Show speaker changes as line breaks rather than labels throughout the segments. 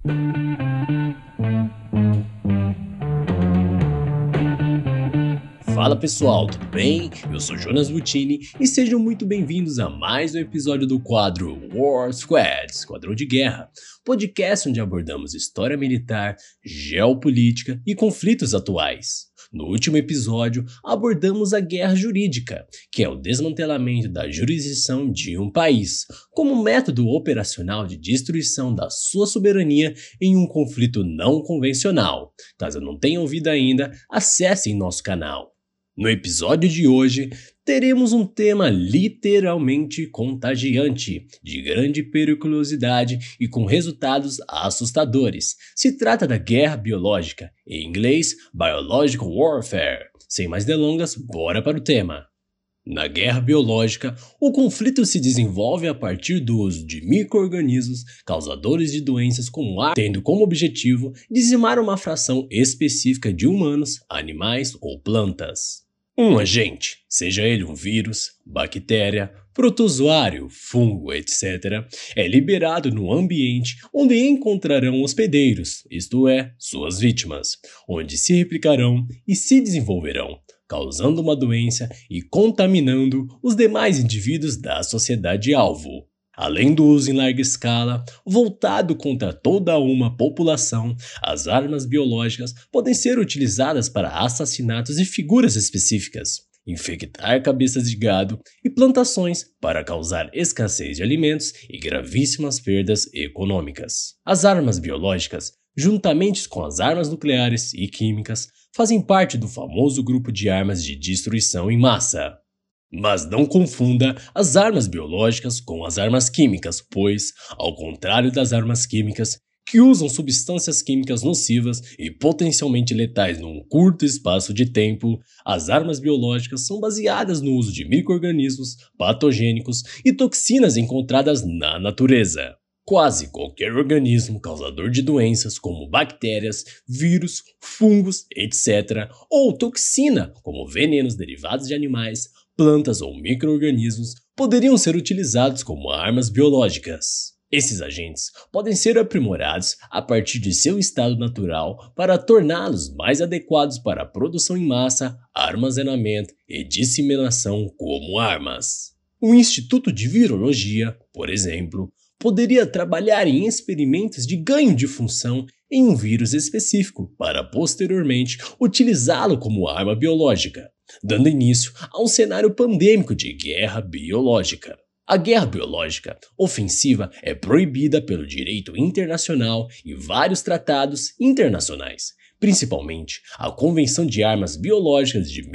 Fala pessoal, tudo bem? Eu sou Jonas Butini e sejam muito bem-vindos a mais um episódio do quadro War Squad, Esquadrão de Guerra, podcast onde abordamos história militar, geopolítica e conflitos atuais. No último episódio, abordamos a guerra jurídica, que é o desmantelamento da jurisdição de um país, como método operacional de destruição da sua soberania em um conflito não convencional. Caso não tenha ouvido ainda, acessem nosso canal. No episódio de hoje, teremos um tema literalmente contagiante, de grande periculosidade e com resultados assustadores. Se trata da guerra biológica, em inglês, Biological Warfare. Sem mais delongas, bora para o tema. Na guerra biológica, o conflito se desenvolve a partir do uso de micro-organismos causadores de doenças como ar, tendo como objetivo dizimar uma fração específica de humanos, animais ou plantas. Um agente, seja ele um vírus, bactéria, protozoário, fungo, etc., é liberado no ambiente onde encontrarão hospedeiros, isto é, suas vítimas, onde se replicarão e se desenvolverão, causando uma doença e contaminando os demais indivíduos da sociedade-alvo. Além do uso em larga escala, voltado contra toda uma população, as armas biológicas podem ser utilizadas para assassinatos de figuras específicas, infectar cabeças de gado e plantações para causar escassez de alimentos e gravíssimas perdas econômicas. As armas biológicas, juntamente com as armas nucleares e químicas, fazem parte do famoso grupo de armas de destruição em massa. Mas não confunda as armas biológicas com as armas químicas, pois, ao contrário das armas químicas, que usam substâncias químicas nocivas e potencialmente letais num curto espaço de tempo, as armas biológicas são baseadas no uso de micro-organismos, patogênicos e toxinas encontradas na natureza. Quase qualquer organismo causador de doenças como bactérias, vírus, fungos, etc., ou toxina como venenos derivados de animais, plantas ou micro-organismos poderiam ser utilizados como armas biológicas. Esses agentes podem ser aprimorados a partir de seu estado natural para torná-los mais adequados para a produção em massa, armazenamento e disseminação como armas. O Instituto de Virologia, por exemplo, poderia trabalhar em experimentos de ganho de função em um vírus específico para posteriormente utilizá-lo como arma biológica, dando início a um cenário pandêmico de guerra biológica. A guerra biológica ofensiva é proibida pelo direito internacional e vários tratados internacionais, principalmente a Convenção de Armas Biológicas de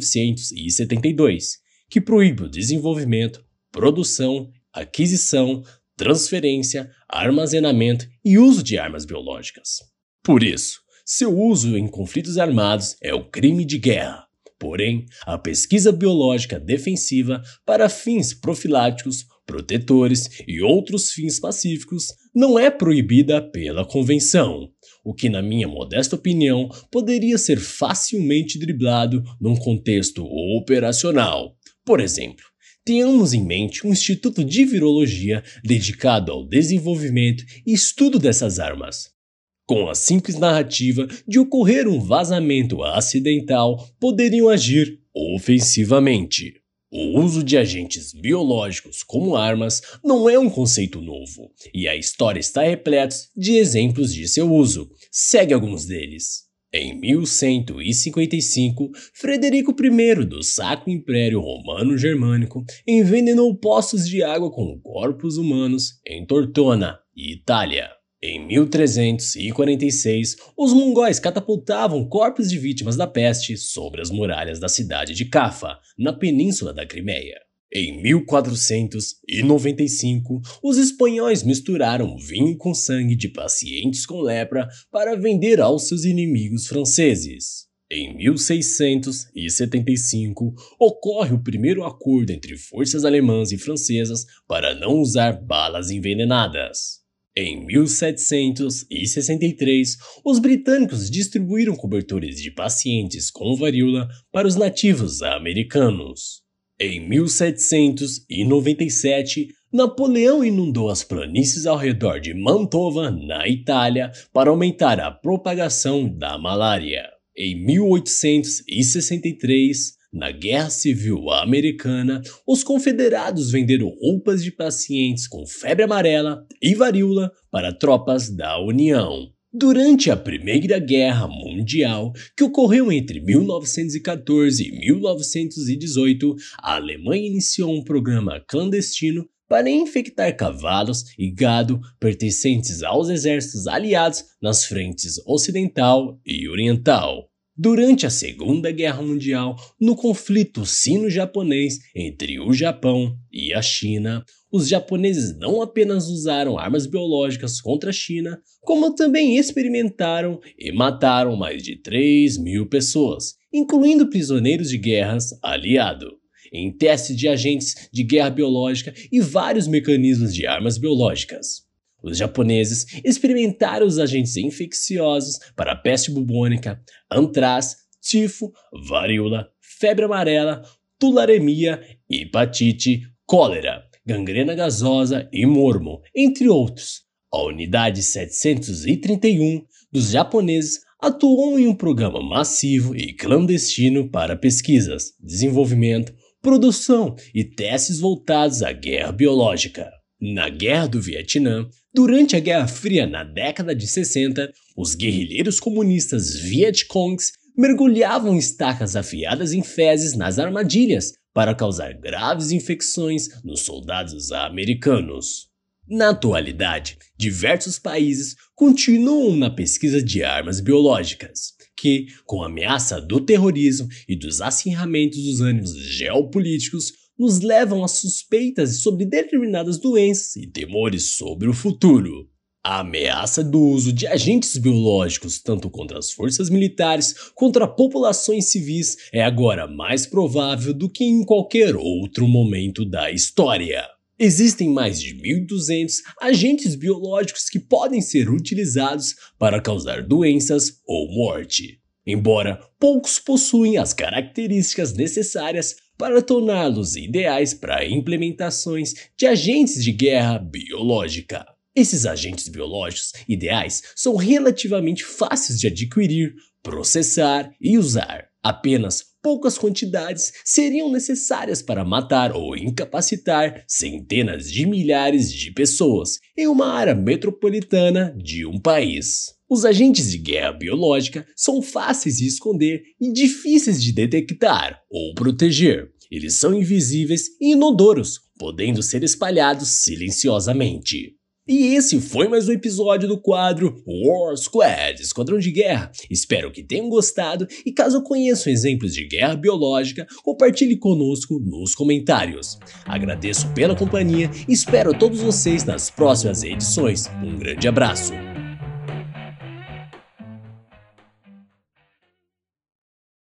1972, que proíbe o desenvolvimento, produção, aquisição, transferência, armazenamento e uso de armas biológicas. Por isso, seu uso em conflitos armados é o crime de guerra. Porém, a pesquisa biológica defensiva para fins profiláticos, protetores e outros fins pacíficos não é proibida pela Convenção, o que, na minha modesta opinião, poderia ser facilmente driblado num contexto operacional. Por exemplo, tenhamos em mente um instituto de virologia dedicado ao desenvolvimento e estudo dessas armas. Com a simples narrativa de ocorrer um vazamento acidental, poderiam agir ofensivamente. O uso de agentes biológicos como armas não é um conceito novo, e a história está repleta de exemplos de seu uso. Segue alguns deles. Em 1155, Frederico I do Sacro Império Romano-Germânico envenenou poços de água com corpos humanos em Tortona, Itália. Em 1346, os mongóis catapultavam corpos de vítimas da peste sobre as muralhas da cidade de Cafa, na península da Crimeia. Em 1495, os espanhóis misturaram vinho com sangue de pacientes com lepra para vender aos seus inimigos franceses. Em 1675, ocorre o primeiro acordo entre forças alemãs e francesas para não usar balas envenenadas. Em 1763, os britânicos distribuíram cobertores de pacientes com varíola para os nativos americanos. Em 1797, Napoleão inundou as planícies ao redor de Mantova, na Itália, para aumentar a propagação da malária. Em 1863, na Guerra Civil Americana, os confederados venderam roupas de pacientes com febre amarela e varíola para tropas da União. Durante a Primeira Guerra Mundial, que ocorreu entre 1914 e 1918, a Alemanha iniciou um programa clandestino para infectar cavalos e gado pertencentes aos exércitos aliados nas frentes ocidental e oriental. Durante a Segunda Guerra Mundial, no conflito sino-japonês entre o Japão e a China, os japoneses não apenas usaram armas biológicas contra a China, como também experimentaram e mataram mais de 3.000 pessoas, incluindo prisioneiros de guerras aliados, em testes de agentes de guerra biológica e vários mecanismos de armas biológicas. Os japoneses experimentaram os agentes infecciosos para a peste bubônica, antraz, tifo, varíola, febre amarela, tularemia, hepatite, cólera, gangrena gasosa e mormo, entre outros. A unidade 731 dos japoneses atuou em um programa massivo e clandestino para pesquisas, desenvolvimento, produção e testes voltados à guerra biológica. Na Guerra do Vietnã, durante a Guerra Fria na década de 60, os guerrilheiros comunistas Vietcongs mergulhavam estacas afiadas em fezes nas armadilhas para causar graves infecções nos soldados americanos. Na atualidade, diversos países continuam na pesquisa de armas biológicas, que, com a ameaça do terrorismo e dos acirramentos dos ânimos geopolíticos, nos levam a suspeitas sobre determinadas doenças e temores sobre o futuro. A ameaça do uso de agentes biológicos tanto contra as forças militares quanto populações civis é agora mais provável do que em qualquer outro momento da história. Existem mais de 1.200 agentes biológicos que podem ser utilizados para causar doenças ou morte, embora poucos possuem as características necessárias para torná-los ideais para implementações de agentes de guerra biológica. Esses agentes biológicos ideais são relativamente fáceis de adquirir, processar e usar. Apenas poucas quantidades seriam necessárias para matar ou incapacitar centenas de milhares de pessoas em uma área metropolitana de um país. Os agentes de guerra biológica são fáceis de esconder e difíceis de detectar ou proteger. Eles são invisíveis e inodoros, podendo ser espalhados silenciosamente. E esse foi mais um episódio do quadro War Squad, Esquadrão de Guerra. Espero que tenham gostado e caso conheçam exemplos de guerra biológica, compartilhe conosco nos comentários. Agradeço pela companhia e espero todos vocês nas próximas edições. Um grande abraço!